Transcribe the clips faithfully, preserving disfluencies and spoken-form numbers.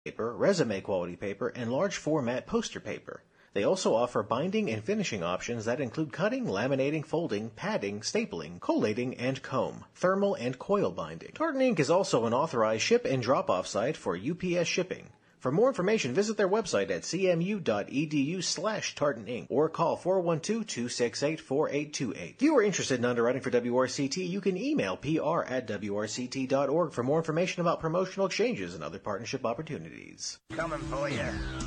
paper, resume quality paper, and large format poster paper. They also offer binding and finishing options that include cutting, laminating, folding, padding, stapling, collating, and comb, thermal and coil binding. Tartan Ink is also an authorized ship and drop-off site for U P S shipping. For more information, visit their website at cmu.edu slash Tartan Ink or call four one two, two six eight, four eight two eight. If you are interested in underwriting for W R C T, you can email P R at W R C T dot org for more information about promotional exchanges and other partnership opportunities. Coming for you.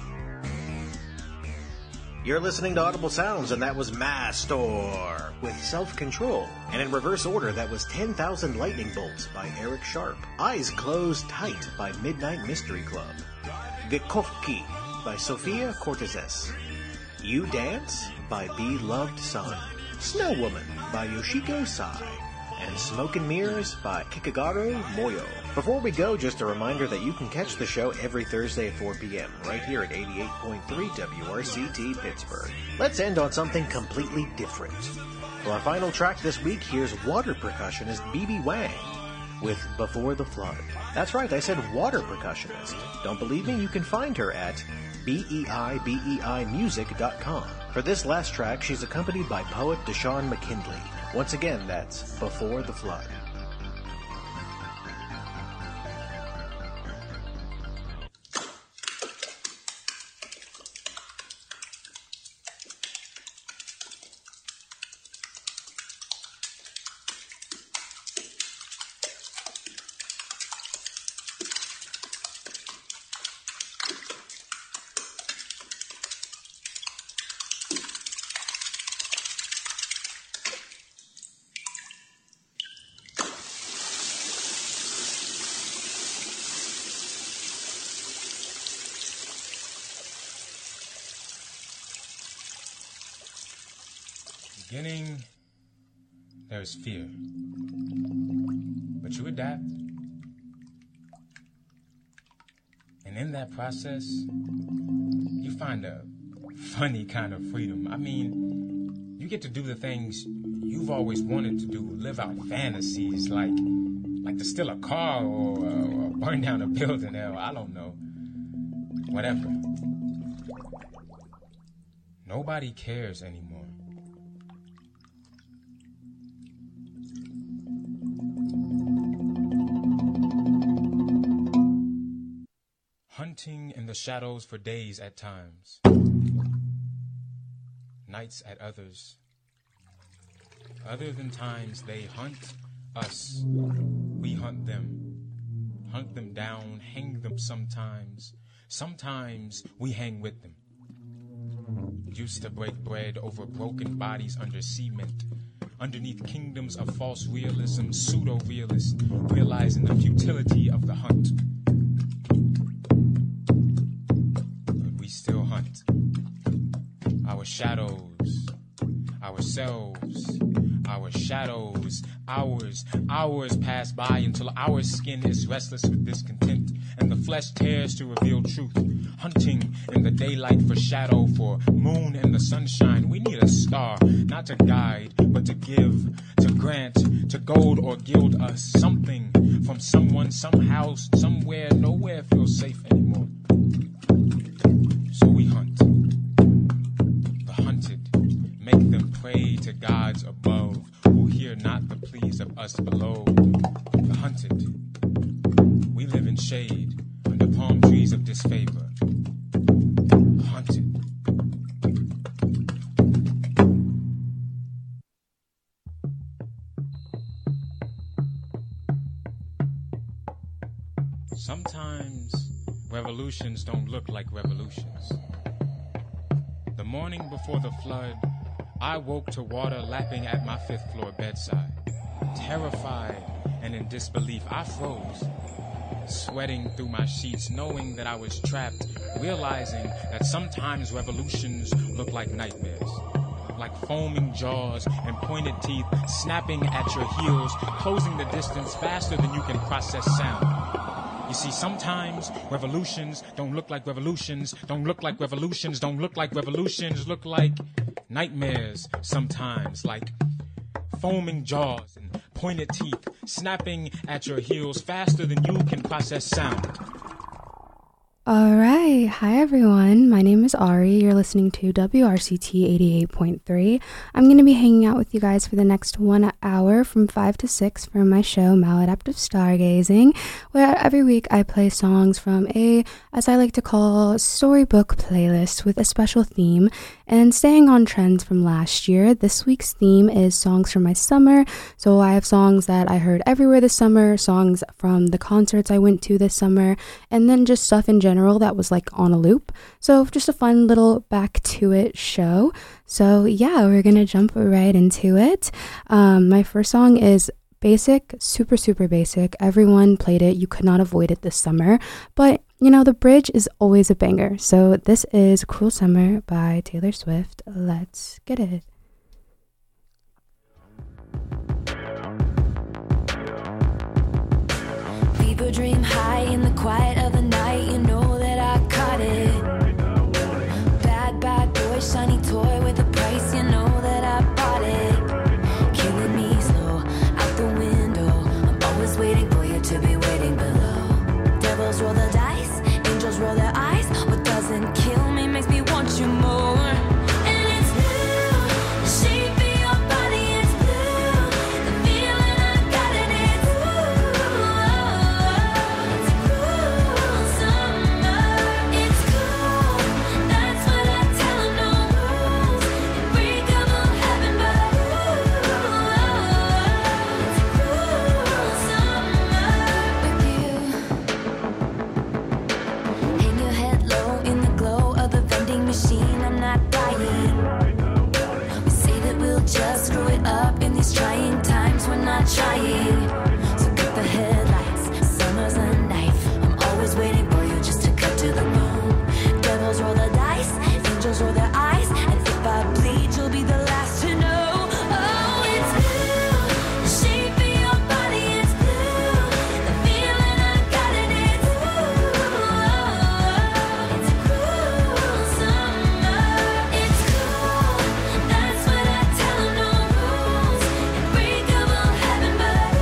You're listening to Audible Sounds, and that was Mastor with Self-Control. And in reverse order, that was ten thousand Lightning Bolts by Eric Sharp. Eyes Closed Tight by Midnight Mystery Club. Vikovki by Sophia Cortezes. You Dance by Beloved Son. Snow Woman by Yoshiko Sai. And Smoke and Mirrors by Kikagaru Moyo. Before we go, just a reminder that you can catch the show every Thursday at four p.m. right here at eighty-eight point three W R C T Pittsburgh. Let's end on something completely different. For our final track this week, here's water percussionist B B Wang with Before the Flood. That's right, I said water percussionist. Don't believe me? You can find her at B E I B E I music dot com. For this last track, she's accompanied by poet Deshaun McKindley. Once again, that's Before the Flood. Beginning, there's fear, but you adapt, and in that process, you find a funny kind of freedom. I mean, you get to do the things you've always wanted to do, live out fantasies like, like to steal a car or, or burn down a building. Hell, I don't know, whatever. Nobody cares anymore. Hunting in the shadows for days at times, nights at others. Other than times they hunt us, we hunt them. Hunt them down, hang them sometimes. Sometimes we hang with them. Used to break bread over broken bodies under cement, underneath kingdoms of false realism, pseudo-realists, realizing the futility of the hunt. Still hunt. Our shadows, ourselves, our shadows, hours, hours pass by until our skin is restless with discontent and the flesh tears to reveal truth. Hunting in the daylight for shadow, for moon in the sunshine. We need a star, not to guide, but to give, to grant, to gold or gild us something from someone, somehow, somewhere, nowhere feels safe anymore. So we hunt. The hunted make them pray to gods above, who hear not the pleas of us below. The hunted, we live in shade under palm trees of disfavor. Hunted. Sometimes revolutions don't look like revolutions. The morning before the flood, I woke to water lapping at my fifth floor bedside. Terrified and in disbelief, I froze, sweating through my sheets, knowing that I was trapped, realizing that sometimes revolutions look like nightmares. Like foaming jaws and pointed teeth snapping at your heels, closing the distance faster than you can process sound. You see, sometimes revolutions don't look like revolutions, don't look like revolutions, don't look like revolutions, look like nightmares sometimes, like foaming jaws and pointed teeth snapping at your heels faster than you can process sound. All right. Hi, everyone. My name is Ari. You're listening to W R C T eighty-eight point three. I'm going to be hanging out with you guys for the next one hour from five to six for my show, Maladaptive Stargazing, where every week I play songs from a, as I like to call, storybook playlist with a special theme. And staying on trends from last year, this week's theme is songs from my summer. So I have songs that I heard everywhere this summer, songs from the concerts I went to this summer, and then just stuff in general that was like on a loop. So just a fun little back to it show. So yeah, we're gonna jump right into it. Um, my first song is basic, super, super basic. Everyone played it. You could not avoid it this summer. But, you know, the bridge is always a banger. So this is Cruel Summer by Taylor Swift. Let's get it. People dream high in the quiet of the night. You know that I caught it. Bad, bad boy, shiny toy with a price. You know that I bought it. Killing me slow out the window. I'm always waiting for you to be waiting below. Devils roll the dice, angels roll their eyes. What doesn't kill me makes me want you more. And it's blue, the shape of your body is blue. The feeling I got in it, it's cruel summer. It's cool, that's what I tell 'em, no rules. Unbreakable heaven, but it's cruel summer with you. Hang your head low in the glow of the vending machine. I'm not dying. We say that we'll just screw it up in these trying times. We're not trying. So cut the headlights. Summer's a knife. I'm always waiting for you just to cut to the bone. Devils roll the dice. Angels roll their eyes. And if I bleed, you'll be the last to know. Oh, it's blue. The shape of your body is blue. The feeling I got in it, it's cruel summer. It's cool. That's what I tell 'em, no rules. Unbreakable heaven, but it's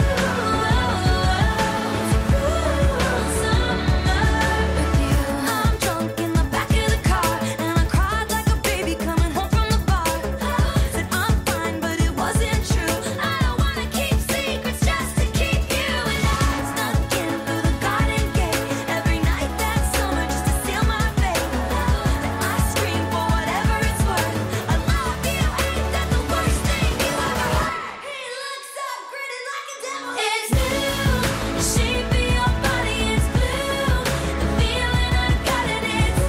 cruel summer with you. I'm drunk in the back of the car, and I cried like a baby coming home from the bar. Said I'm fine, but it wasn't true. I don't wanna keep secrets just to keep you. And I snuck in through the garden gate every night that summer just to seal my fate. Then I scream for whatever it's worth. I love you, ain't that the worst thing you ever heard? He looks up, grinning like a devil. It's blue, the shape of your body is blue. The feeling I got in it, it's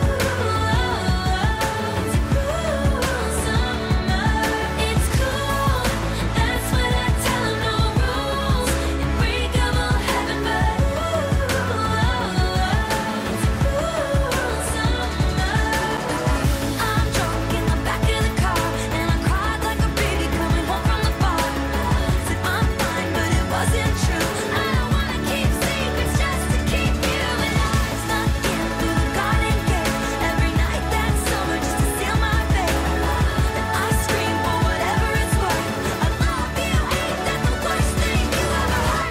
cruel summer. It's cool, that's what I tell 'em, no rules. Unbreakable heaven, but it's cruel summer. I'm drunk in the back of the car, and I cried like a baby coming home from the bar. Said I'm fine, but it wasn't true. I don't wanna keep secrets just to keep you. And I snuck in through the garden gate every night that summer just to seal my fate. Then I scream for whatever it's worth. I love you, ain't that the worst thing you ever heard?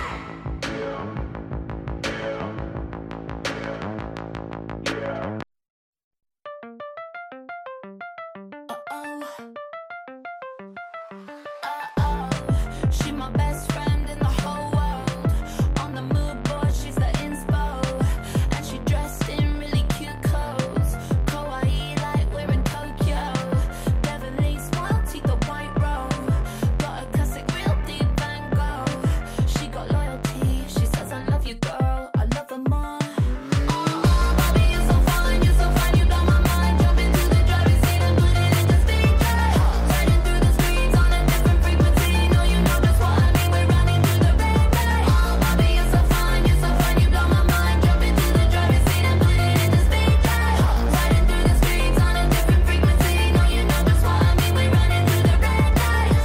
She my best friend in the whole world. On the mood board, she's the inspo. And she dressed in really cute clothes. Kawaii like we're in Tokyo. Beverly smile, teeth the white robe. Got a classic real deep Van Gogh. She got loyalty, she says I love you girl, I love her more. Oh, oh, baby, you're so fine, you're so fine, you blow my mind. Jump into the driving seat and put it into speed drive. Riding through the streets on a different frequency. No, you know just what I mean, we're running through the red light. Oh, baby, you're so fine, you're so fine, you blow my mind. Jump into the driving seat and put it into speed drive. Riding through the streets on a different frequency. No, you know just what I mean, we're running through the red lights.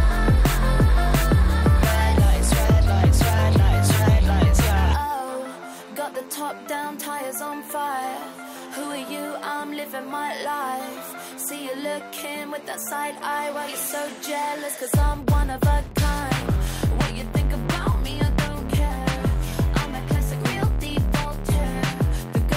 Red lights, red lights, red lights, red lights, yeah. Oh, got the top down, tires on fire. Who are you? I'm living my life. See you looking with that side eye. Why you so jealous? Cause I'm one of a kind. What you think about me, I don't care. I'm a classic real deep Voltaire. The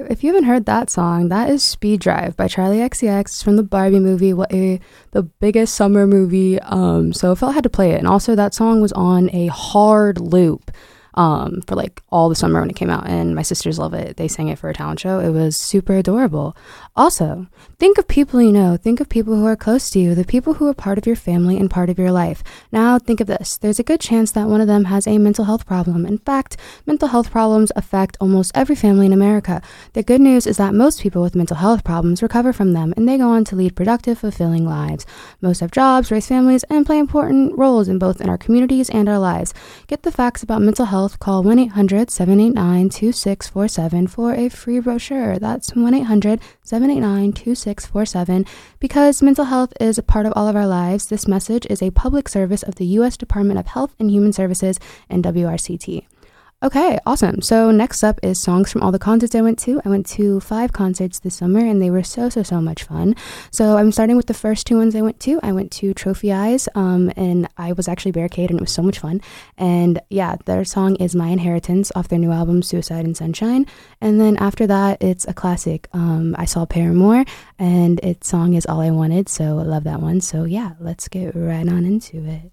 if you haven't heard that song, that is Speed Drive by Charlie X C X. It's from the Barbie movie, what a the biggest summer movie. Um, so I felt I had to play it. And also that song was on a hard loop um, for like all the summer when it came out. And my sisters love it. They sang it for a talent show. It was super adorable. Also, think of people you know. Think of people who are close to you, the people who are part of your family and part of your life. Now, think of this. There's a good chance that one of them has a mental health problem. In fact, mental health problems affect almost every family in America. The good news is that most people with mental health problems recover from them, and they go on to lead productive, fulfilling lives. Most have jobs, raise families, and play important roles in both in our communities and our lives. Get the facts about mental health. Call one eight hundred seven eight nine two six four seven for a free brochure. That's one eight hundred seven eight nine two six four seven. Because mental health is a part of all of our lives, this message is a public service of the U S Department of Health and Human Services and W R C T. Okay, awesome. So next up is songs from all the concerts I went to. I went to five concerts this summer, and they were so, so, so much fun. So I'm starting with the first two ones I went to. I went to Trophy Eyes, um, and I was actually Barricade, and it was so much fun. And yeah, their song is My Inheritance off their new album, Suicide and Sunshine. And then after that, it's a classic. Um, I saw Paramore, and its song is All I Wanted, so I love that one. So yeah, let's get right on into it.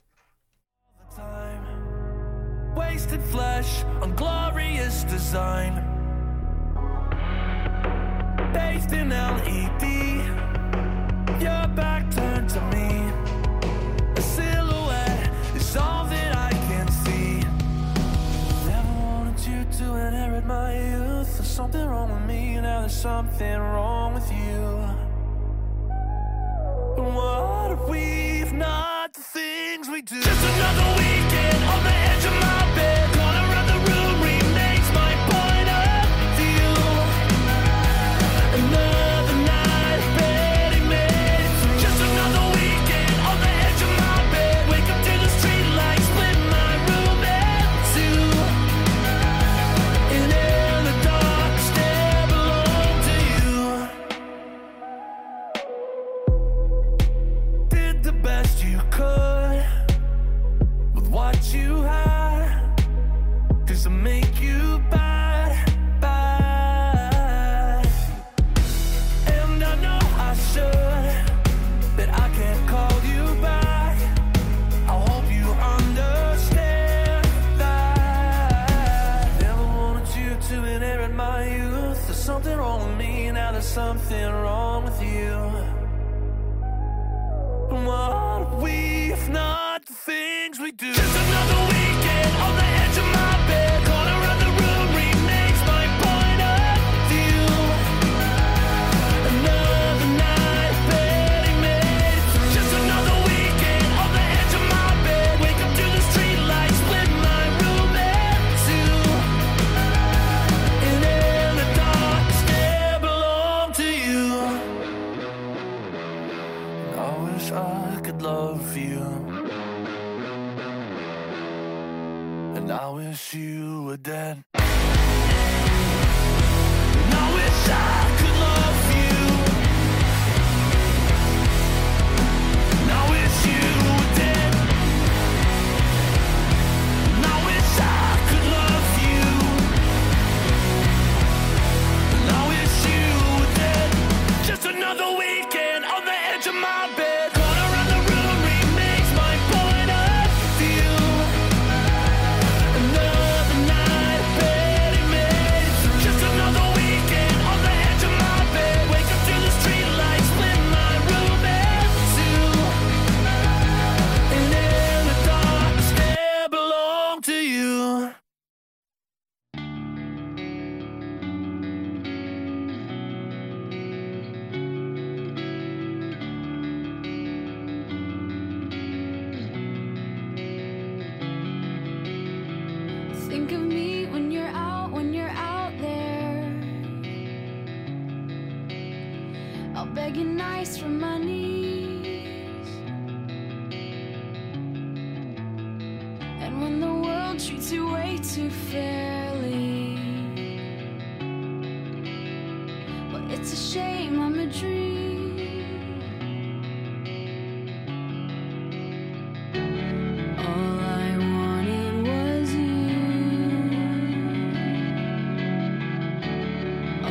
Wasted flesh on glorious design, bathed in L E D, your back turned to me. A silhouette is all that I can see. Never wanted you to inherit my youth. There's something wrong with me, now there's something wrong with you. What are we if not the things we do? Just another weekend on the edge of my bed, corner of the room remakes my point of view. Another night barely made it through. Just another weekend on the edge of my bed. Wake up to the street lights, split my room in two. And in the dark, still belong to you. Did the best you could with what you had, 'cause I make you bad, bad. And I know I should, but I can't call you back. I hope you understand that. Never wanted you to inherit my youth. There's something wrong with me, now there's something wrong with you. What are we if not the things we do? Just another weekend on the edge of my bed, corner of the room remakes my point of view. Another night barely made it through. Just another weekend on the edge of my bed. Wake up to the street lights, split my room in two. And in the dark, still belong to you. I wish I could love you, and I wish you were dead. And I wish I could love you, and I wish you were dead. And I wish I could love you, and I wish you were dead. Just another weekend on the edge of my bed, corner of the room remakes my point of view. Another night barely made it through. Just another weekend on the edge of my bed. Wake up to the street lights, split my room in two. And in the dark, still belong to you. Think of me when you're out, when you're out there. I'll beg you nice from my knees. And when the world treats you way too fairly, well, it's a shame I'm a dream. All I wanted was you.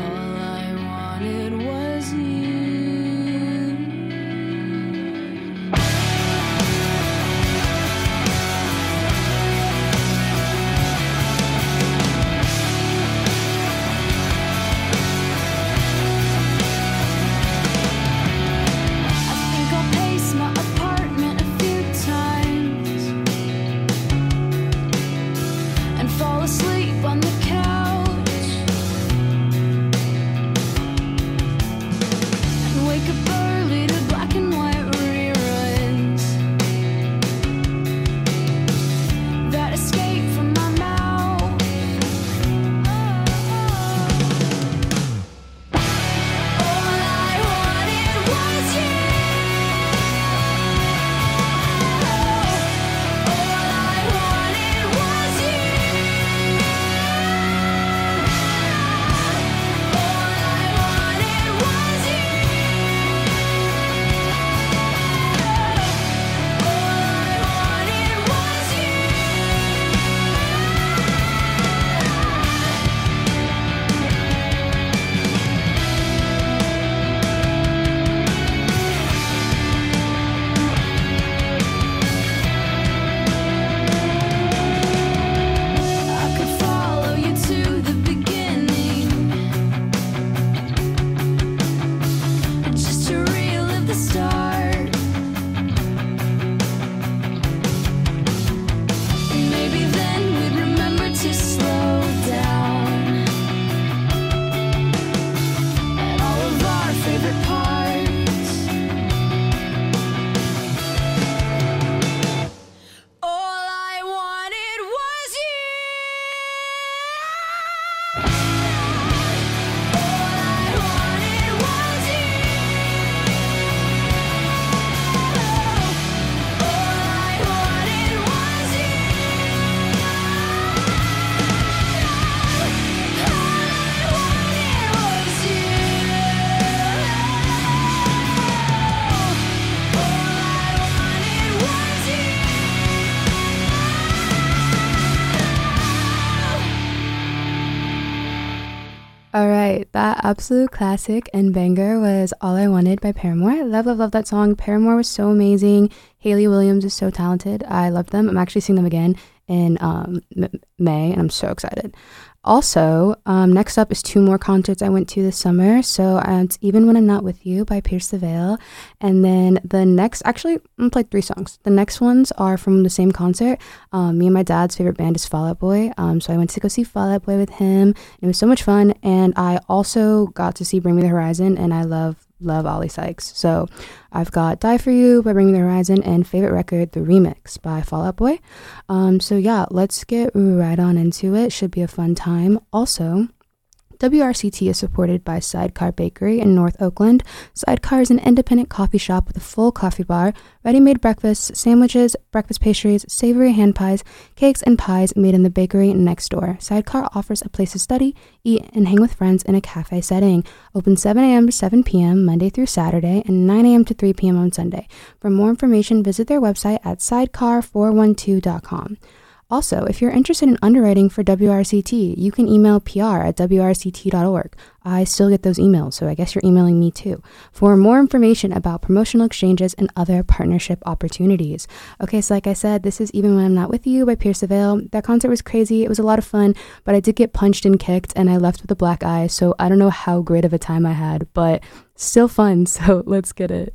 right, that absolute classic and banger was All I Wanted by Paramore. I love, love, love that song. Paramore was so amazing. Hayley Williams is so talented. I love them. I'm actually seeing them again in um, M- May, and I'm so excited. Also, um, next up is two more concerts I went to this summer. So uh, it's Even When I'm Not With You by Pierce the Veil. And then the next, actually, I'm going to play three songs. The next ones are from the same concert. Um, me and my dad's favorite band is Fall Out Boy. Um, so I went to go see Fall Out Boy with him. It was so much fun. And I also got to see Bring Me the Horizon, and I love Love Ollie Sykes. So I've got Die For You by Bring Me the Horizon and favorite record, The Remix by Fall Out Boy. Um, so yeah, let's get right on into it. Should be a fun time. Also, W R C T is supported by Sidecar Bakery in North Oakland. Sidecar is an independent coffee shop with a full coffee bar, ready-made breakfasts, sandwiches, breakfast pastries, savory hand pies, cakes, and pies made in the bakery next door. Sidecar offers a place to study, eat, and hang with friends in a cafe setting. Open seven a.m. to seven p.m. Monday through Saturday and nine a.m. to three p.m. on Sunday. For more information, visit their website at sidecar four one two dot com. Also, if you're interested in underwriting for W R C T, you can email P R at W R C T dot org. I still get those emails, so I guess you're emailing me too, for more information about promotional exchanges and other partnership opportunities. Okay, so like I said, this is Even When I'm Not With You by Pierce the Veil. That concert was crazy. It was a lot of fun, but I did get punched and kicked, and I left with a black eye, so I don't know how great of a time I had, but still fun, so let's get it.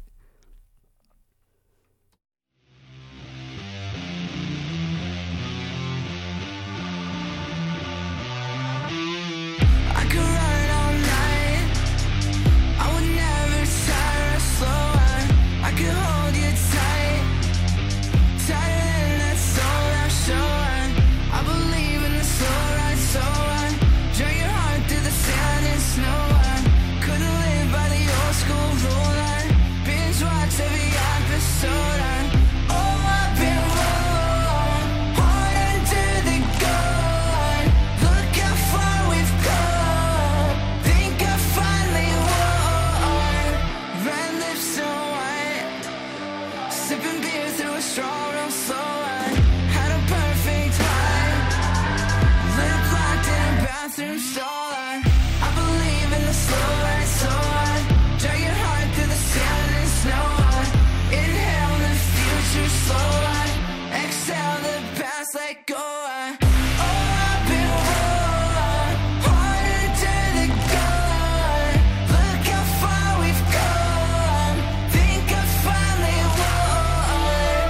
I could run all night. I would never tire or slow on. I could hold you tight, tighter than that soul I'm showing. I believe in the slow ride, so I drag your heart through the sand and snow. I couldn't live by the old school rule. I binge watch every episode. I oh, I've been wrong, hard under the gun. Look how far we've come. Think I finally won. Red lips so white, sipping beer through a straw real slow. I had a perfect high, lip locked in a bathroom stall. I, I believe in the slow ride, so I drag your heart through the sand and snow. I inhale the future slow. I exhale the past, let go. I oh, I've been wrong, hard under the gun. Look how far we've come. Think I finally won.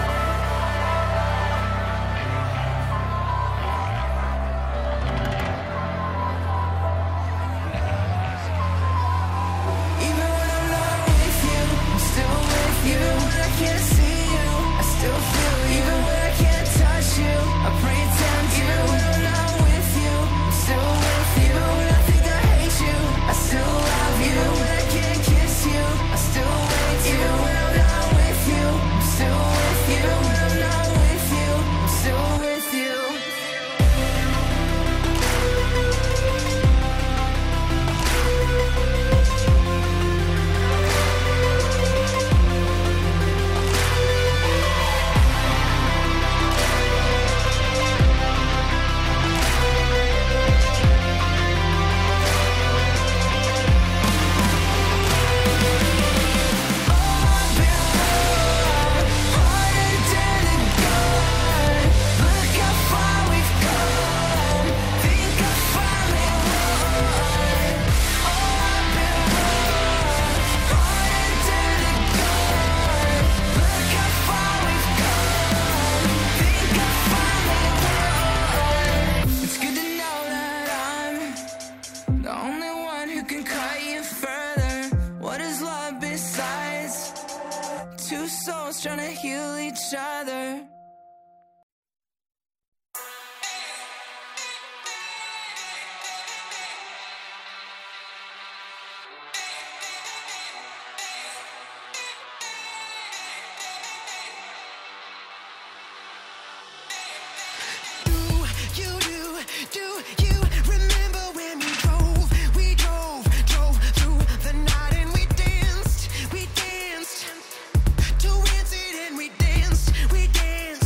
Even when I'm not with you, I'm still with you. Even when I can't see you, I still feel you. Even when I can't touch you, I pretend to. Even when I'm not with you, I'm still with you. Even when I think I hate you, I still love you. Even when I can't kiss you, I still wait. Even when I'm not with you, I'm still with you. Even when I'm not with you, I'm still with you. It's good to know that I'm the only one who can cut you further. What is love besides two souls trying to heal each other? You do, do you remember when we drove? We drove, drove through the night and we danced, we danced to Rancid and we danced, we danced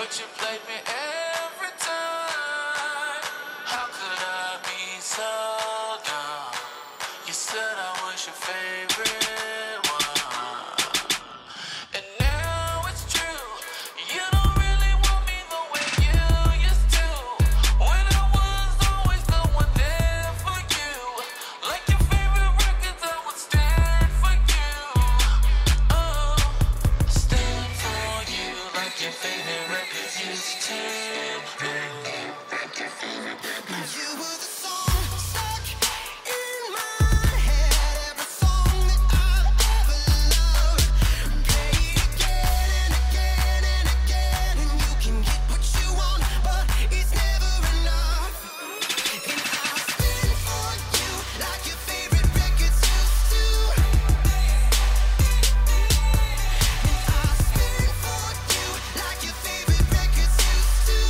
but you played me every time. How could I be so dumb? You said I was your favorite one, and now it's true. You don't really want me the way you used to. When I was always the one there for you, like your favorite records, I would stand for you. Oh, stand for you like your favorite records used to. You were the song stuck in my head, every song that I've ever loved. Play it again and again and again, and you can get what you want, but it's never enough. And I'll stand for you like your favorite records used to. And I'll stand for you like your favorite records used to.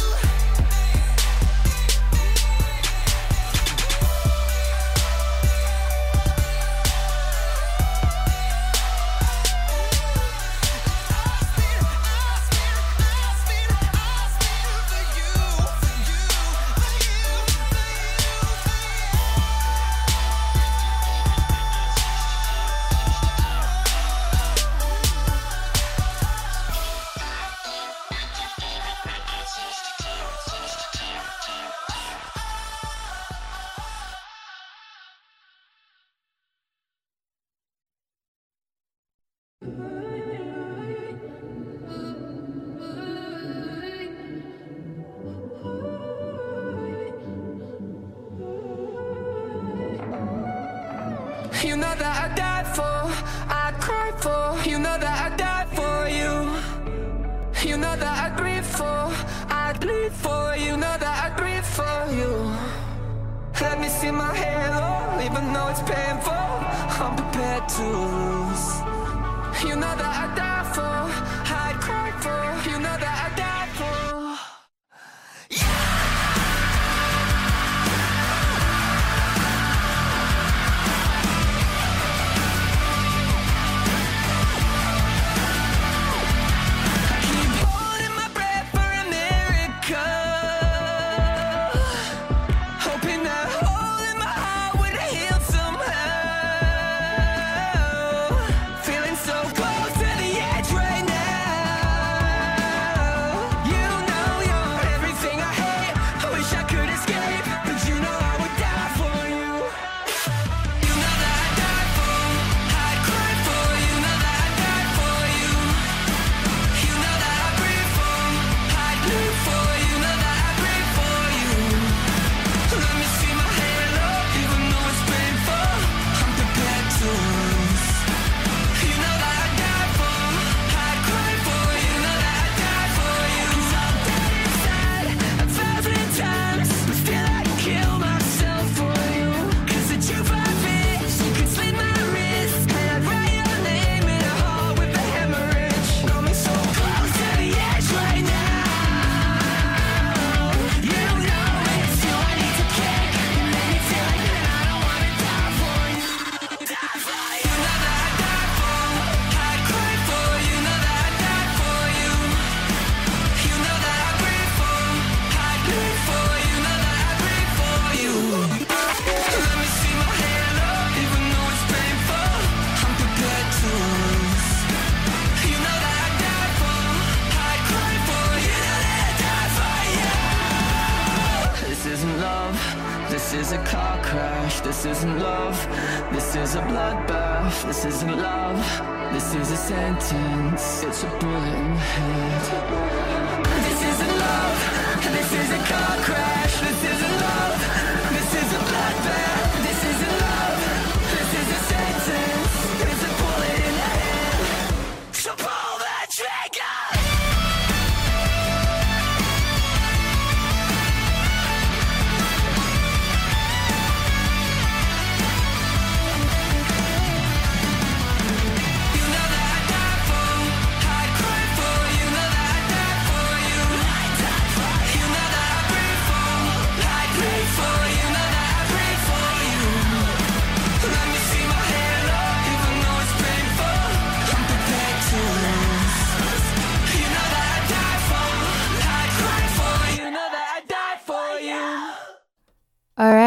You know that I died for, I'd cry for. You know that I died for you. You know that I'd breathe for, I'd bleed for. You know that I'd breathe for you. Let me see my halo, even though it's painful. I'm prepared to lose. You know that I died for, I'd cry for. You know that I died for. Keep holding my breath for a miracle, hoping that hole in my heart would heal somehow. Feeling so close to the edge right now. You know you're everything I hate. I wish I could escape, but you know I would die for you. You know that I died for, I'd cry for. You know that I died for you. You know that I breathe for, I'd bleed for. You know that I breathe for you. Let me see my halo, even though it's painful. I'm prepared to lose. You know that I died for, I'd cry for. You know that I died for you. 'Cause I'm dead inside a thousand times, but still I'd kill myself for you. 'Cause the truth of it, you could slit my wrist, and I'd write your name in a heart with a hemorrhage. Got me so close to the edge right now. You know it's you I need to kick, and then you feel like that I don't wanna die for you. Die for you. You know that I died for, I'd cry for. You know that I died for you. You know that I breathe for, I'd bleed for. You know that I breathe for you. Let me see my halo, even though it's painful. I'm prepared to lose. You know that I died for, I'd cry for. You know that I died for you. This isn't love, this is a car crash. This isn't love, this is a bloodbath. This isn't love, this is a sentence. It's a bullet in the head. This isn't love, this is a car crash. This isn't love, this is a bloodbath. This isn't love, this is a sentence. It's a bullet in the head. So pull the trigger. You know that I died for, I'd cry for. You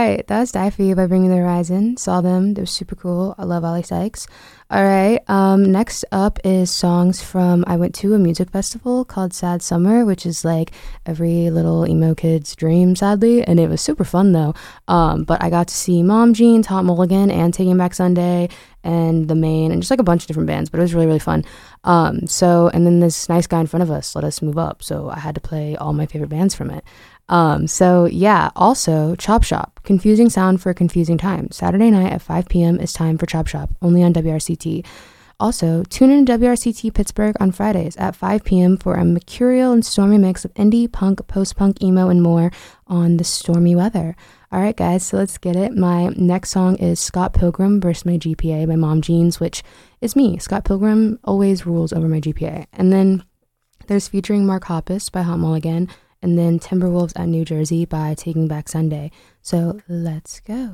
right, that was Die For You by Bring Me the Horizon. Saw them, they were super cool. I love Ollie Sykes. All right, um, next up is songs from, I went to a music festival called Sad Summer, which is like every little emo kid's dream, sadly, and it was super fun though. Um, but I got to see Mom Jeans, Hot Mulligan, and Taking Back Sunday, and The Main, and just like a bunch of different bands, but it was really, really fun. Um, so, and then this nice guy in front of us let us move up, so I had to play all my favorite bands from it. Um, so yeah, also Chop Shop, confusing sound for a confusing time. Saturday night at five p.m. is time for Chop Shop, only on W R C T. Also, tune in to W R C T Pittsburgh on Fridays at five p.m. for a mercurial and stormy mix of indie, punk, post-punk, emo, and more on the stormy weather. All right, guys, so let's get it. My next song is Scott Pilgrim versus My G P A by Mom Jeans, which is me. Scott Pilgrim always rules over my G P A. And then there's featuring Mark Hoppus by Hot Mulligan, and then Timberwolves at New Jersey by Taking Back Sunday. So let's go.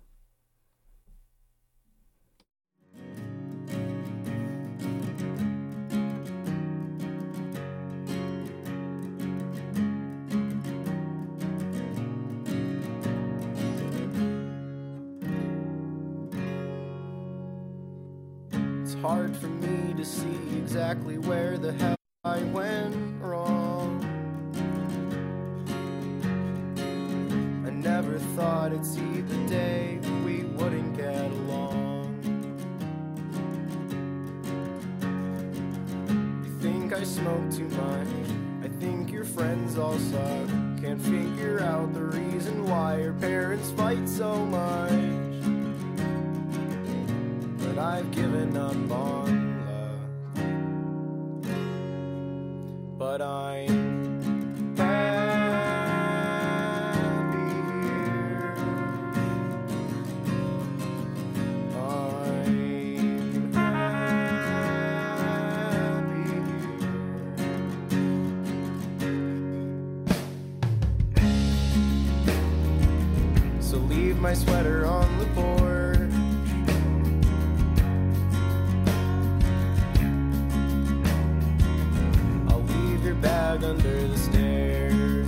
It's hard for me to see exactly where the hell I went wrong. I never thought I'd see the day we wouldn't get along. You think I smoke too much? I think your friends all suck. Can't figure out the reason why your parents fight so much. But I've given up on love. But I'm happy here. I'm happy here. So leave my sweater on the porch. Bag under the stairs.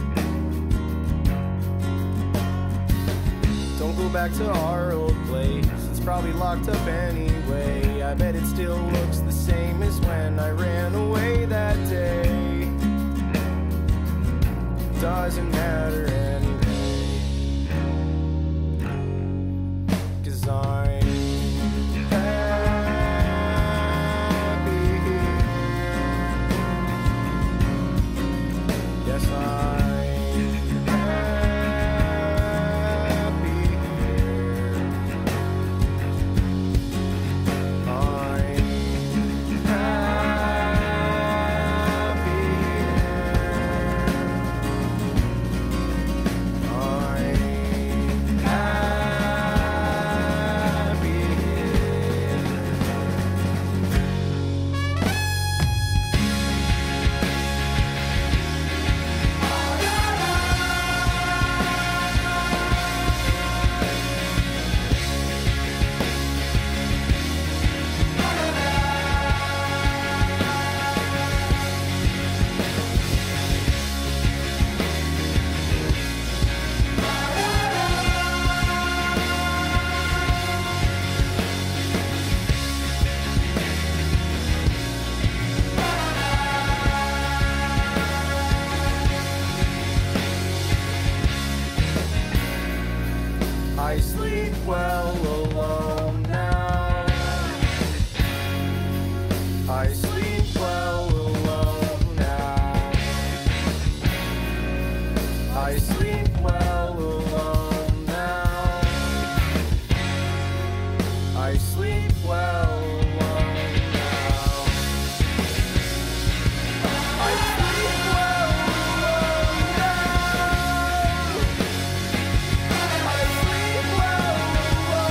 Don't go back to our old place. It's probably locked up anyway. I bet it still looks the same as when I ran away that day. Doesn't matter anyway. 'Cause I'm yes, I'm happy here. I'm happy here. I'm happy I sleep well alone now. I sleep well alone now. I sleep well alone now. I sleep well alone now. I sleep well alone now. I sleep well alone.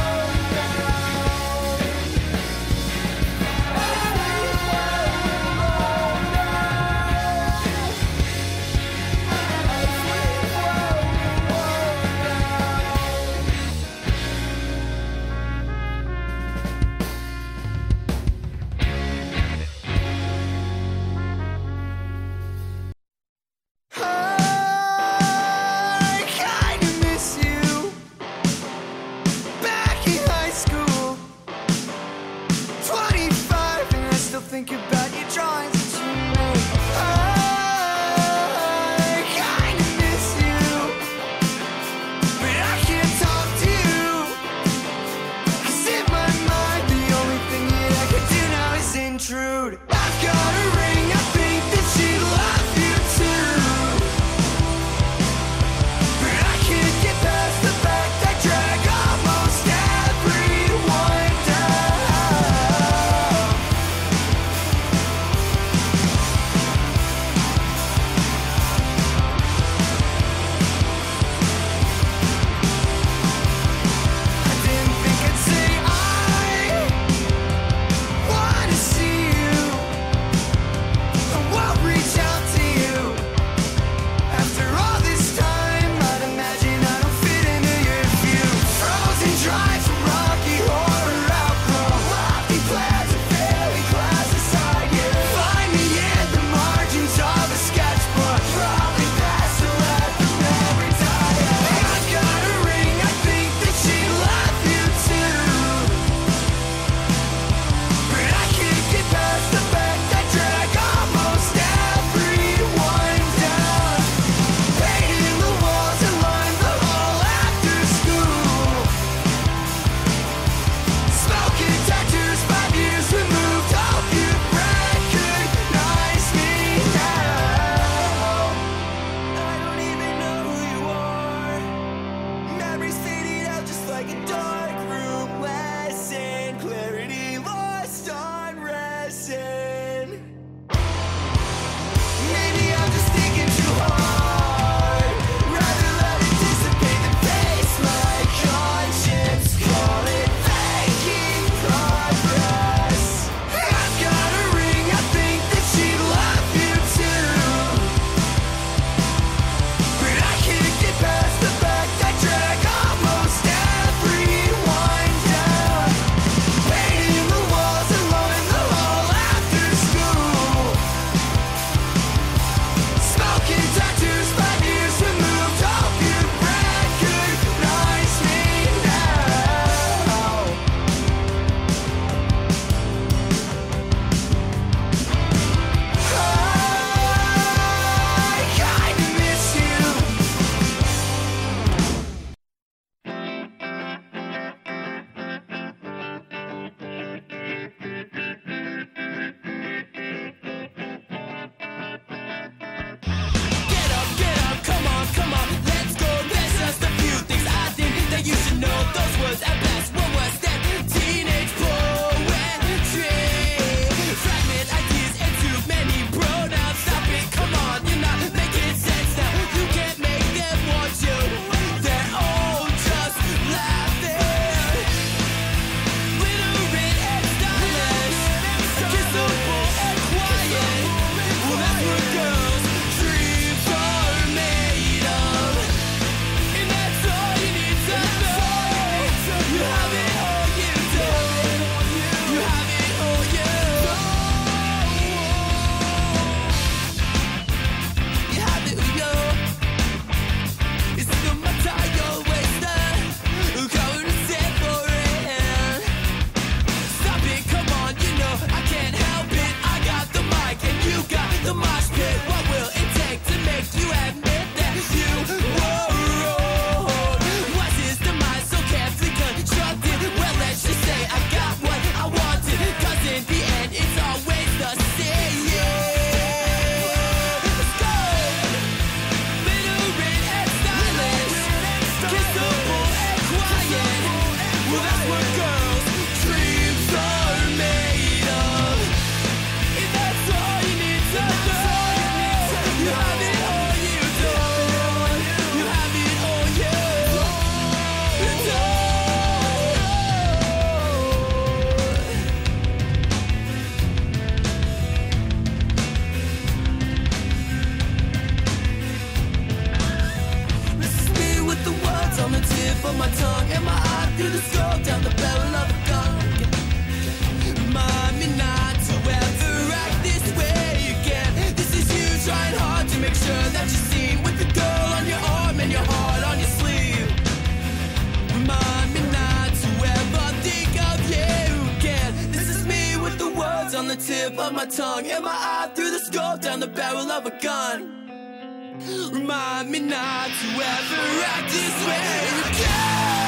make sure that you're seen with the girl on your arm and your heart on your sleeve. Remind me not to ever think of you again. This is me with the words on the tip of my tongue and my eye through the scope down the barrel of a gun. Remind me not to ever act this way again.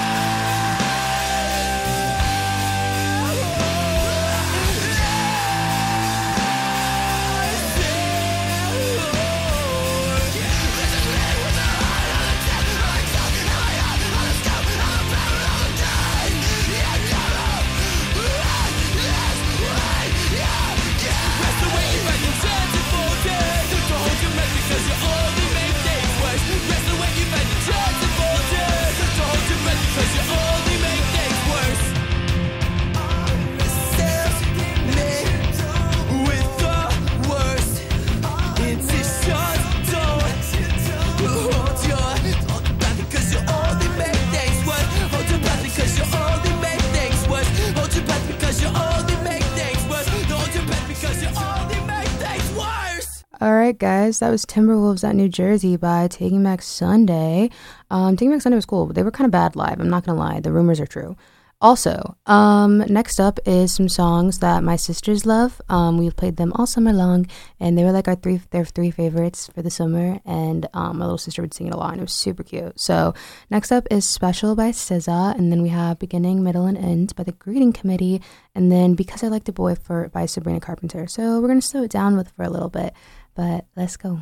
Alright guys, that was Timberwolves at New Jersey by Taking Back Sunday. Um, Taking Back Sunday was cool, but they were kind of bad live, I'm not gonna lie, the rumors are true. Also, um, next up is some songs that my sisters love. Um, we played them all summer long, and they were like our three, their three favorites for the summer, and um, my little sister would sing it a lot, and it was super cute. So, next up is Special by S Z A, and then we have Beginning, Middle, and End by the Greeting Committee, and then Because I Liked a Boy for by Sabrina Carpenter. So, we're gonna slow it down with for a little bit, but let's go.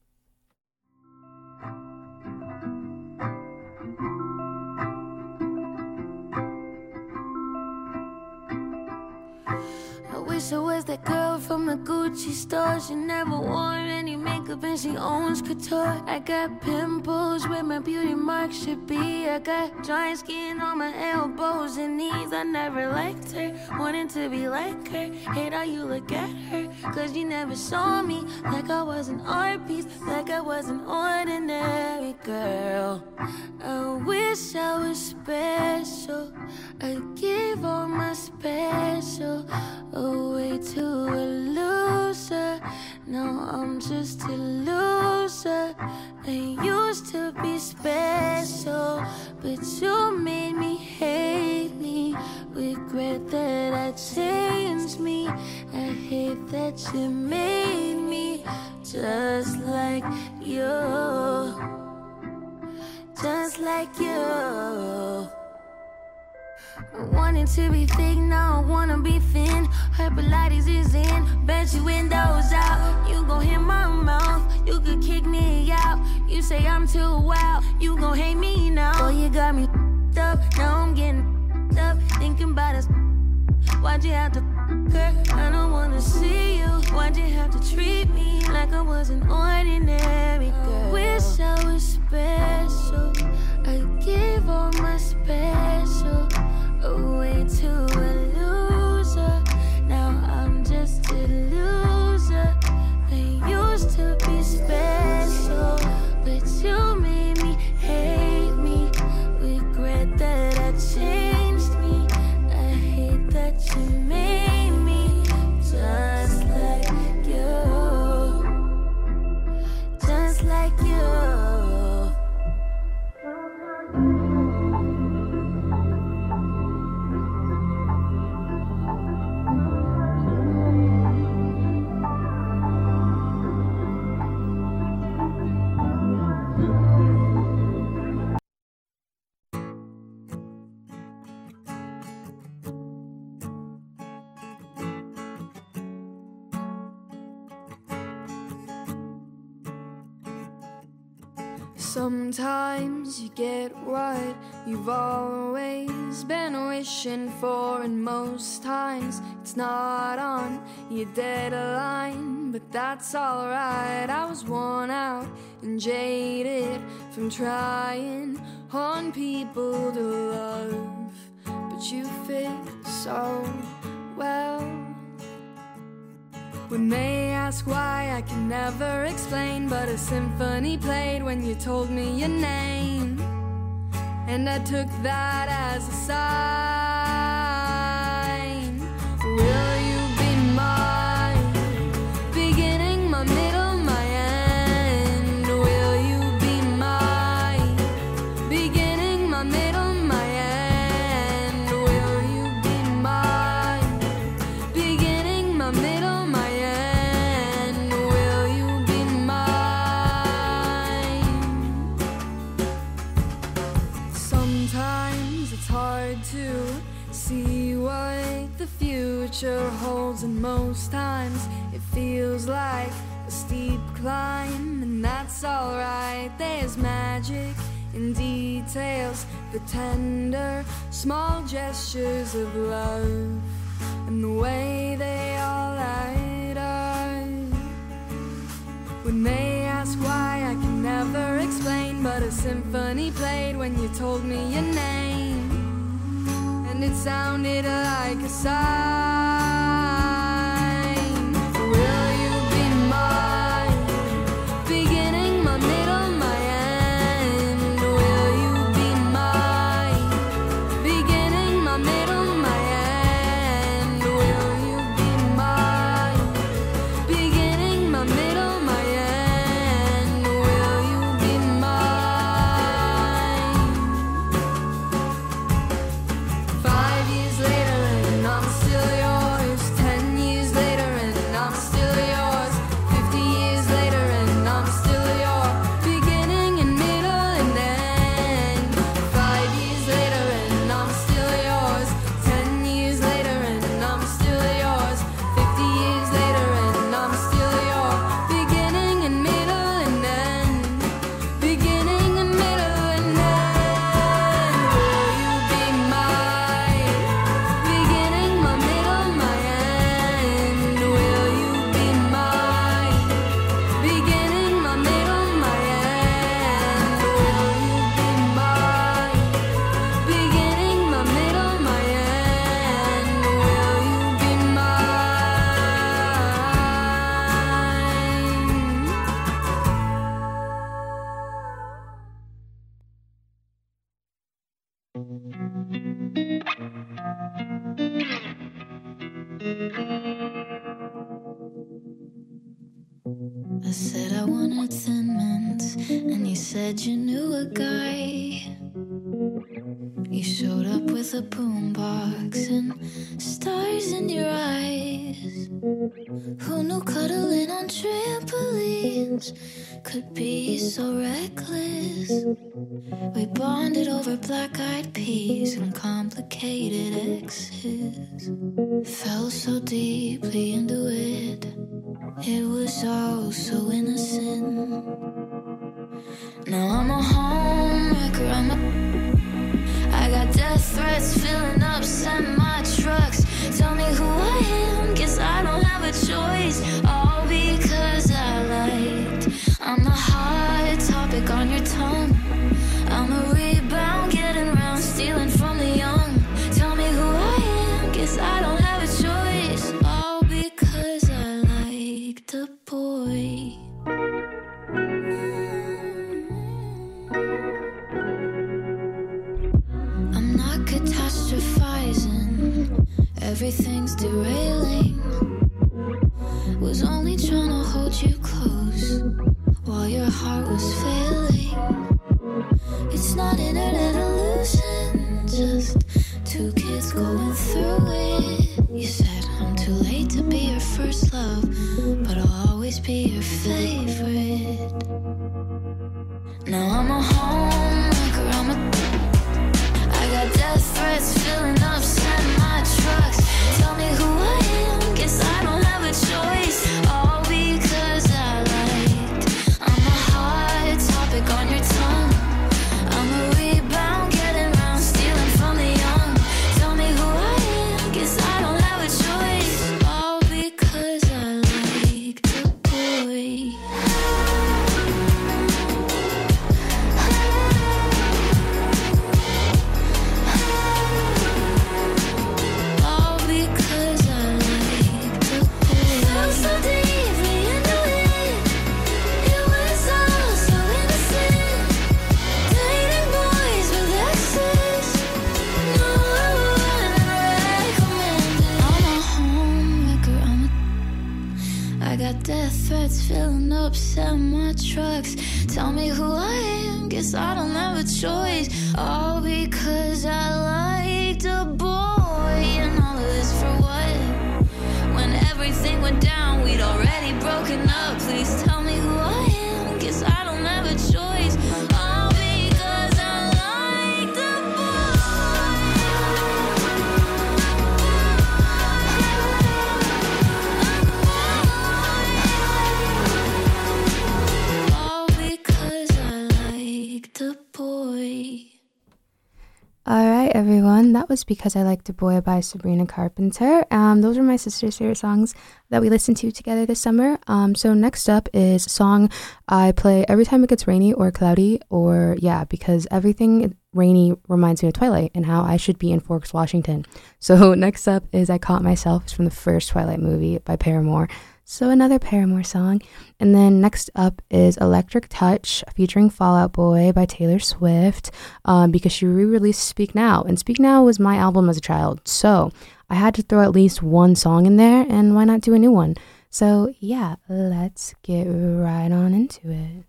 I wish I was that girl from the Gucci store. She never wore any makeup and she owns couture. I got pimples where my beauty mark should be. I got dry skin on my elbows and knees. I never liked her, wanted to be like her. Hate how you look at her, cause you never saw me like I was an art piece, like I was an ordinary girl. I wish I was special. I gave all my special away to a loser. Now I'm just a loser. I used to be special, but you made me hate me. Regret that I changed me. I hate that you made me just like you. Just like you. Wanting to be thick, now I wanna be thin. Her Pilates is in, bet you windows out. You gon' hit my mouth, you could kick me out. You say I'm too wild, you gon' hate me now. Oh, you got me f***ed up, now I'm getting f***ed up. Thinking about us, why'd you have to f*** her? I don't wanna see you, why'd you have to treat me like I was an ordinary girl? Wish I was special, I gave all my special away to a loser. Now I'm just a loser. I used to be special, but you made me hate me. Regret that I changed me. I hate that you made me just like you. Just like you. Sometimes you get what you've always been wishing for, and most times it's not on your deadline, but that's alright. I was worn out and jaded from trying on people to love, but you fit so well. When they ask why, I can never explain, but a symphony played when you told me your name, and I took that as a sign. Will you be my beginning, my middle, my end? that's alright. There's magic in details, the tender, small gestures of love, and the way they all light up. When they ask why, I can never explain, but a symphony played when you told me your name, and it sounded like a sign. Will you be mine? Beginning, my middle, my end. Will you be mine? Beginning, my middle, my end. Will you be mine? Beginning, my middle, my end. Will you be mine? Five years later and I'm still yours. Ten years later and I'm still yours. Fifty years later and I'm still your beginning and middle and end. Five years later and I'm still yours. Ten years later and I'm still yours. Fifty years later and I'm still your beginning and middle and end. Beginning and middle and end. Will you be mine? Beginning, my middle, my end. Will you be mine? Beginning, my middle, my end. Will you be mine? Beginning, my middle, my end. Will you be mine? I said I wanted thin mints, and you said you knew a guy. You showed up with a boombox and stars in your eyes. Who knew cuddling on trampolines could be so reckless? We bonded over black-eyed peas and complicated exes. Fell so deeply into it. It was all so innocent. Now I'm a homewrecker, I'm a I got death threats filling up semi-trucks. Tell me who I am, guess I don't have a choice. All because I liked. I'm the hot topic on your tongue. I'm a rebound, getting around, stealing from the young. Tell me who I am, guess I don't have a choice. All because I liked a boy. I'm not catastrophizing, everything's derailing. Was only trying to hold you close while your heart was failing. It's not internet illusion, just two kids going through it. You said I'm too late to be your first love, but I'll always be your favorite. Now I'm a homewrecker, I'm a I got death threats filling up semi-trucks. Tell me who I am, guess I don't have a choice. All because I liked. I'm a hot topic on your tongue. I'm a rebound, getting around, stealing from the young. Tell me who I am, guess I don't have a choice. All because I liked a boy. All because I liked a boy. Fell so deeply into it. It was all so innocent. Dating boys with exes. No one recommended. I'm a homewrecker, I'm a I got death threats filling up semi-trucks. Tell me who I am, guess I don't have a choice. All because I liked a boy. And all of this for what? When everything went down, we'd already broken up. Please tell me who I am, guess I don't have a choice. All because I liked a boy. All Hi everyone, that was Because I Liked a Boy by Sabrina Carpenter. Um, those are my sister's favorite songs that we listened to together this summer. Um, so next up is a song I play every time it gets rainy or cloudy, or yeah, because everything rainy reminds me of Twilight and how I should be in Forks, Washington. So next up is I Caught Myself. It's from the first Twilight movie by Paramore. So another Paramore song. And then next up is Electric Touch featuring Fall Out Boy by Taylor Swift, um, because she re-released Speak Now. And Speak Now was my album as a child. So I had to throw at least one song in there, and why not do a new one? So yeah, let's get right on into it.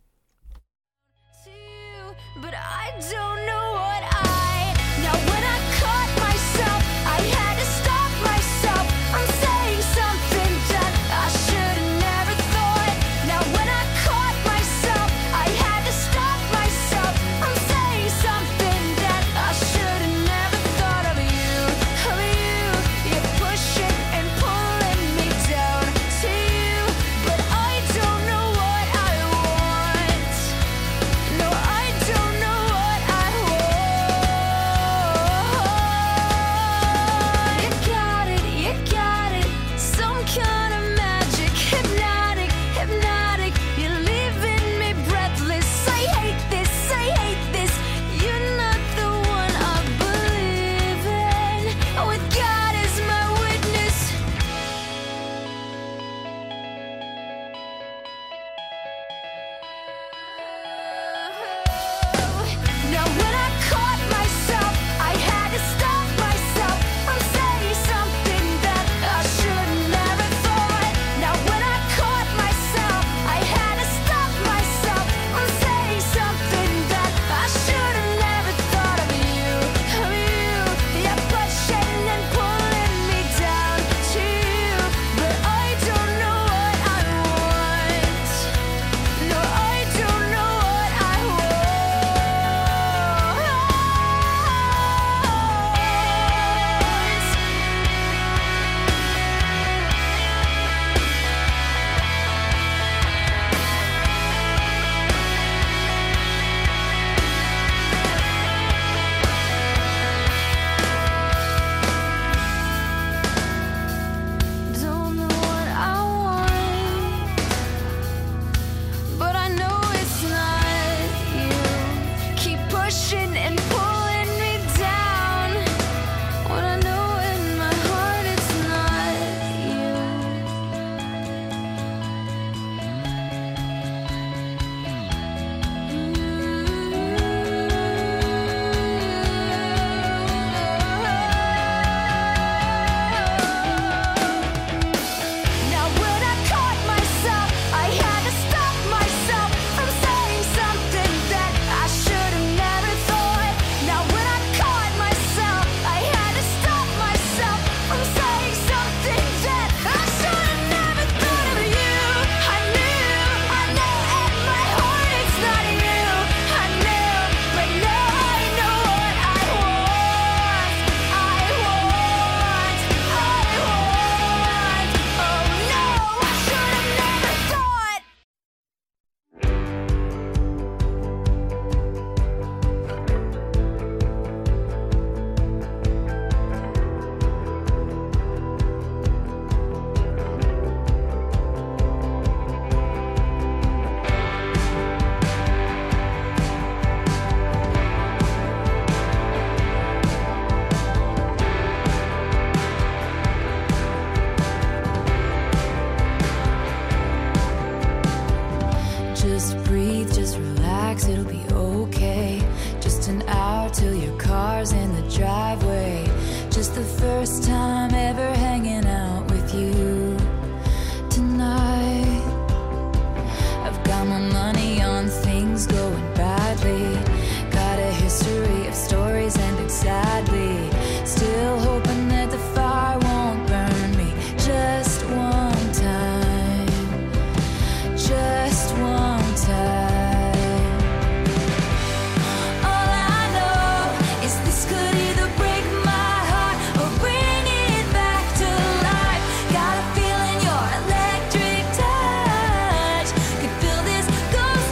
But I don't know what I. Now when I caught myself, I had to stop myself from saying something that I should have never thought. Now when I caught myself, I had to stop myself from saying something that I should have never thought of you, of you. You're pushing and pulling me down to you, but I don't know what I want. No, I don't know what I want. You got it, you got it. Some kind of magic, hypnotic, hypnotic. You're leaving me breathless. I hate this, I hate this. You're not the one I believe in. With God as my witness. Now when I caught myself, I had to stop myself from saying something that I should have never thought. Now when I caught myself, I had to stop myself from saying something that I should have never thought of you, of you. You're pushing and pulling me down to you, but I don't know what I want. No, I don't know what I don't know what I want, but I know it's not you. Keep pushing and pulling me down, when I know in my heart it's not Now when I caught myself, I had to stop myself from saying something that I should have never thought. Now when I caught myself, I had to stop myself from saying something that I should have never thought of you. I knew, I know in my heart it's not you. I knew, but now I know what I want. I want, I want. Oh no, I should have never thought. Just breathe, just relax, it'll be okay. Just an hour till your car's in the driveway. Just the first time ever hanging out with you tonight. I've got my money on things going badly. Got a history of stories ending sadly. Still hoping that the fire won't burn me. Just one time. Just one time. All I know is this could either break my heart or bring it back to life. Got a feeling your electric touch could fill this ghost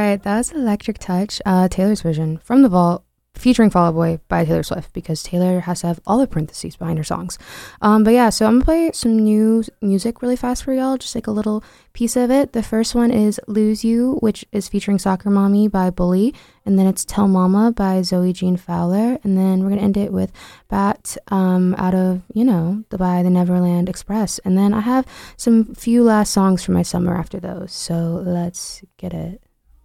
right, that was Electric Touch, uh, Taylor's version from The Vault, featuring Fall Out Boy by Taylor Swift, because Taylor has to have all the parentheses behind her songs. Um, but yeah, so I'm gonna play some new music really fast for y'all, just like a little piece of it. The first one is Lose You, which is featuring Soccer Mommy by Bully, and then it's Tell Mama by Zoe Jean Fowler, and then we're gonna end it with Bat um, out of, you know, the by the Neverland Express. And then I have some few last songs for my summer after those, so let's get it.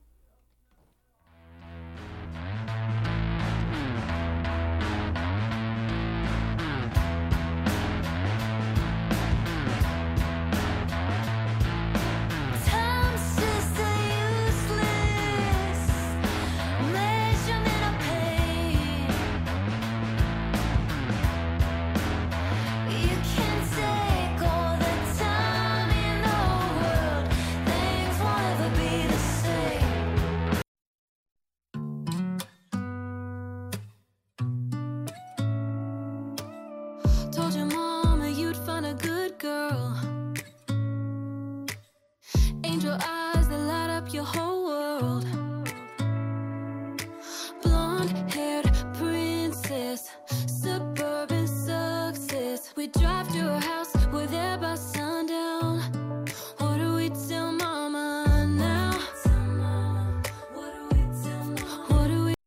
Told your mama you'd find a good girl. Angel eyes that light up your whole world. Blonde-haired princess, suburban success. We drive to her house, we're there by sundown. What do we tell mama now? What do we tell mama? What do we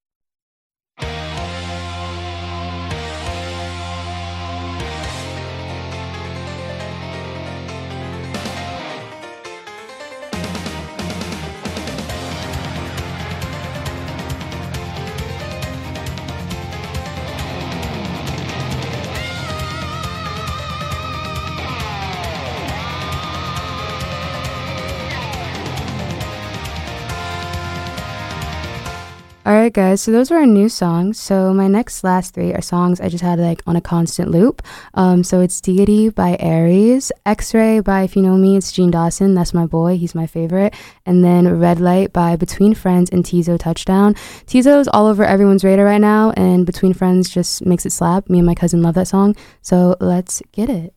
Alright guys, so those are our new songs. So my next last three are songs I just had like on a constant loop. Um, so it's Deity by Aries, X-Ray by, if you know me, it's Gene Dawson, that's my boy, he's my favorite. And then Red Light by Between Friends and Tizo Touchdown. Tizo's all over everyone's radar right now, and Between Friends just makes it slap. Me and my cousin love that song, so let's get it.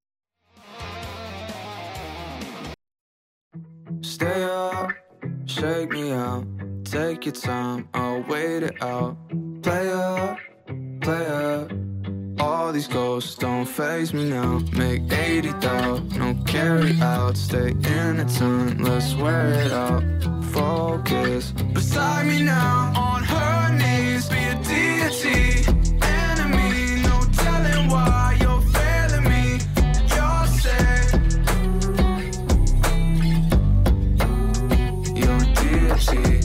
Stay up, shake me out. Take your time, I'll wait it out. Play up, play up. All these ghosts don't faze me now. Make eighty thou, no carry out. Stay in the time, let's wear it out. Focus, beside me now. On her knees, be a deity. Enemy, no telling why you're failing me. You're safe. You're a deity.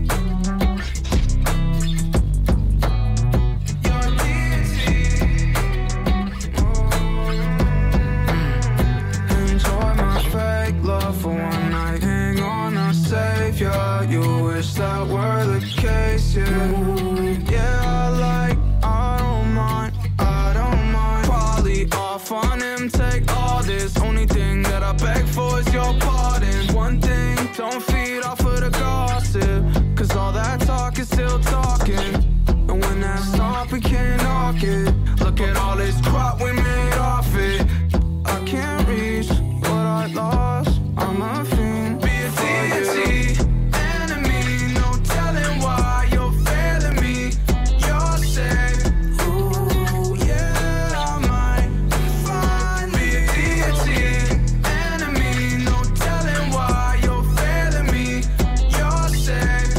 For one night, hang on, I'll save ya. You wish that were the case, yeah. Yeah, I like, I don't mind, I don't mind. Probably off on him, take all this. Only thing that I beg for is your pardon. One thing, don't feed off of the gossip, cause all that talk is still talking. And when that stop, we can't knock it. Look at all this crap we made off it. I can't reach what I lost. I'm a fiend. Be a deity. Enemy, no telling why you're failing me. You're safe. Ooh, yeah, I might find. Be a deity. Enemy, no telling why you're failing me. You're safe.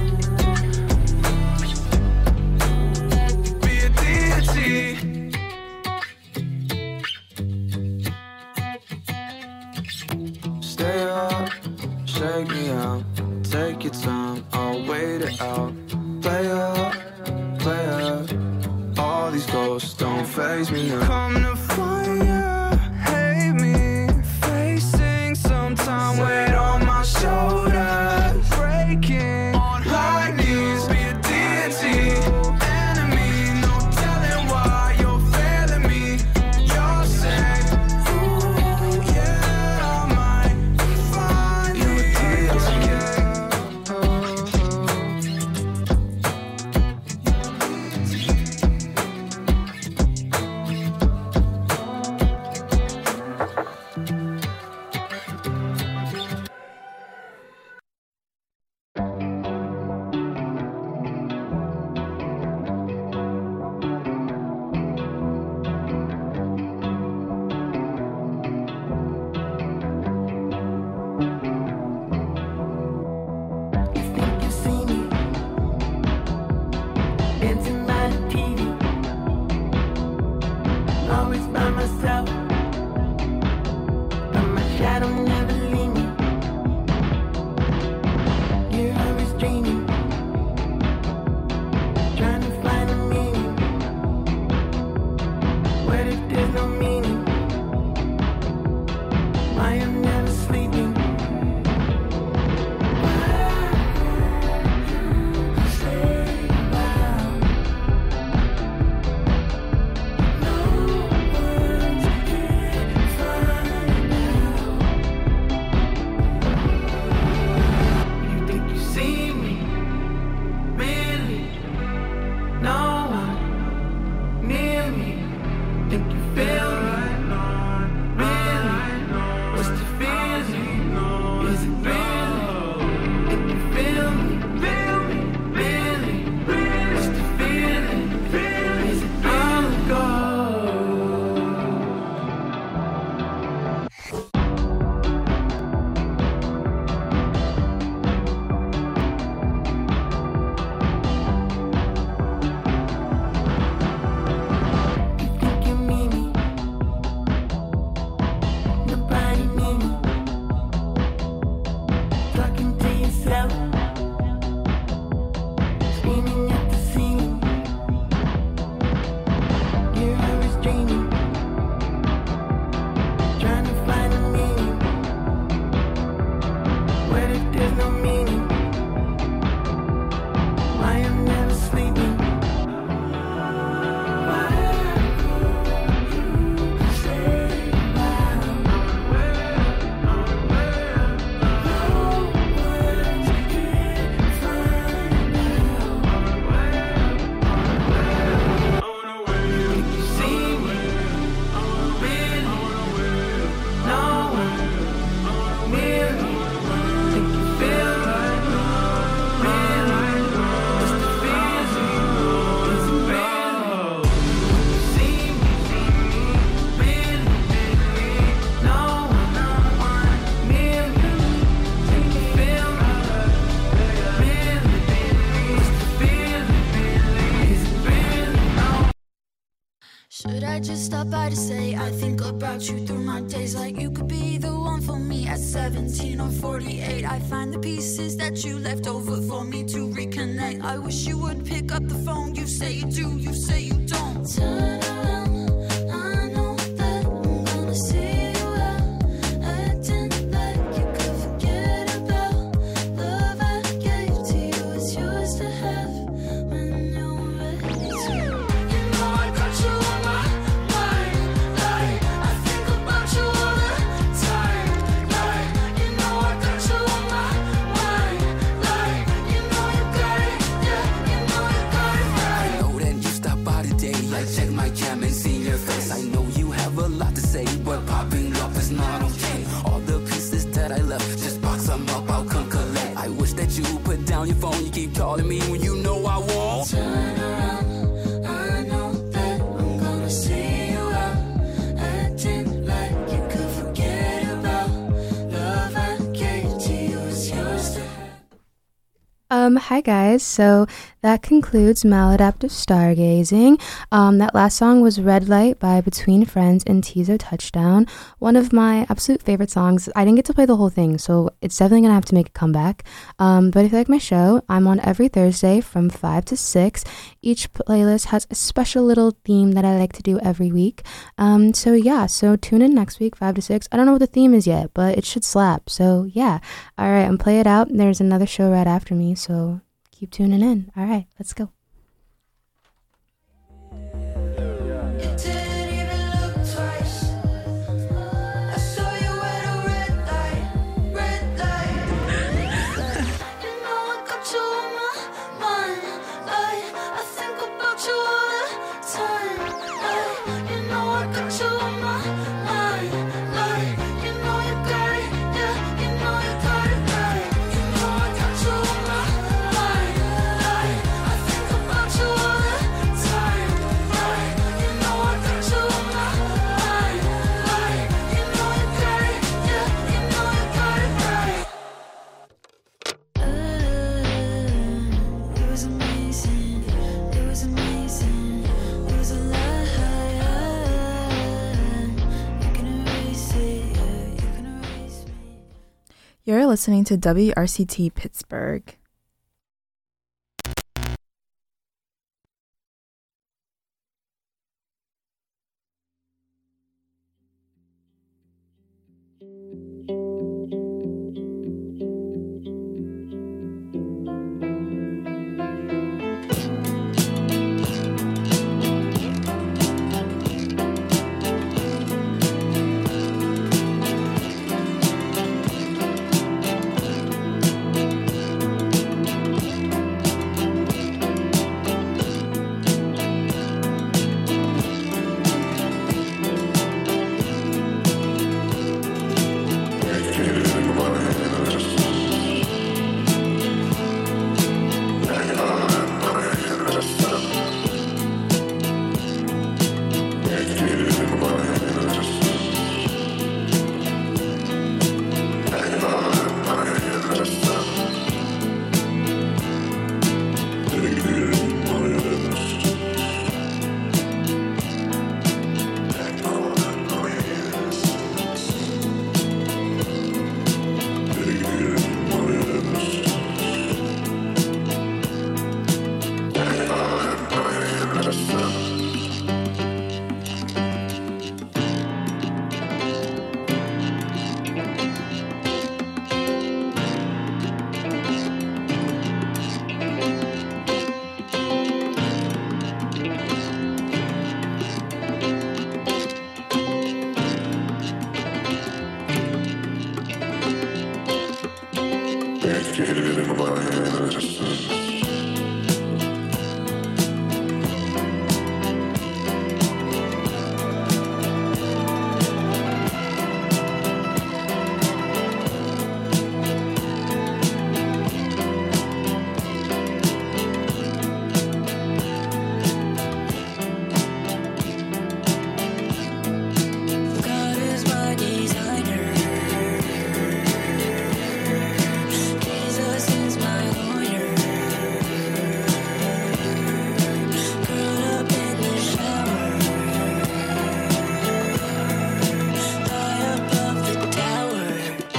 Be a deity. Stay up, shake me out. Take your time, I'll wait it out. Play up, play up. All these ghosts don't faze me now. Come to find ya, hate me. Facing sometime, weight on my shoulders. Breaking like knees, be a deity. Enemy, no telling why you're failing me. You're safe. Ooh, yeah, I might find you a deity. by myself, but my shadow never leave me. You're always dreaming, trying to find a meaning. What if there's no meaning? I am never sleeping. Should I just stop by to say I think about you through my days, like you could be the one for me at seventeen or forty-eight. I find the pieces that you left over for me to reconnect. I wish you would pick up the phone. You say you do, you say you don't. Turn around, I know that I'm gonna see you out, acting like you could forget about love I gave to you. It's yours to have when you're ready to. You know I got you on my mind, like I think about you all the time, like you know I got you on my mind, like you know you got it, yeah, you know you got it right. I know that you stopped by today. I checked my cam and seen your face. I know you have a lot to say, but popping up is not okay. All the pieces that I left, just box them up, I'll come collect. I wish that you put down your phone. You keep calling me when you know I won't. Turn around, I know that I'm gonna see you out, acting like you could forget about love I gave to you. It's yours to have. Um, hi guys. So that concludes Maladaptive Stargazing. Um, that last song was Red Light by Between Friends and Tizo Touchdown. One of my absolute favorite songs. I didn't get to play the whole thing, so it's definitely gonna have to make a comeback. Um, but if you like my show, I'm on every Thursday from five to six. Each playlist has a special little theme that I like to do every week. Um, so yeah, so tune in next week, five to six. I don't know what the theme is yet, but it should slap. So yeah. All right, and play it out. There's another show right after me, so keep tuning in. All right, let's go. Didn't even look twice. I saw you at a red light, red light. You know I got you on my mind, like I think about you all the time, like you know I got you on my mind, like you know you got it, yeah, you know you got it right. You know I got you on my mind, like I think You're listening to W R C T Pittsburgh. God is my designer. Jesus is my lawyer. Curled up in the shower, high above the tower.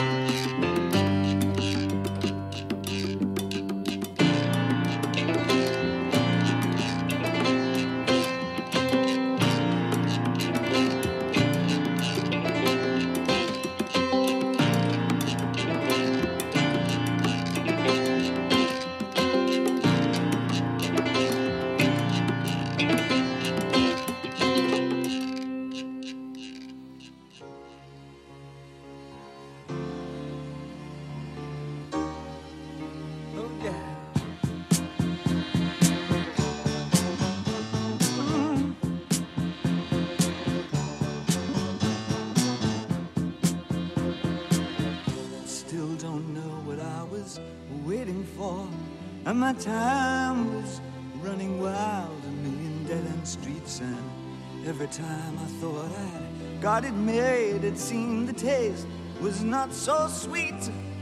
Still don't know what I was waiting for, and my time was running wild, a million dead-end streets, and every time I thought I'd got it made, it seemed the taste was not so sweet.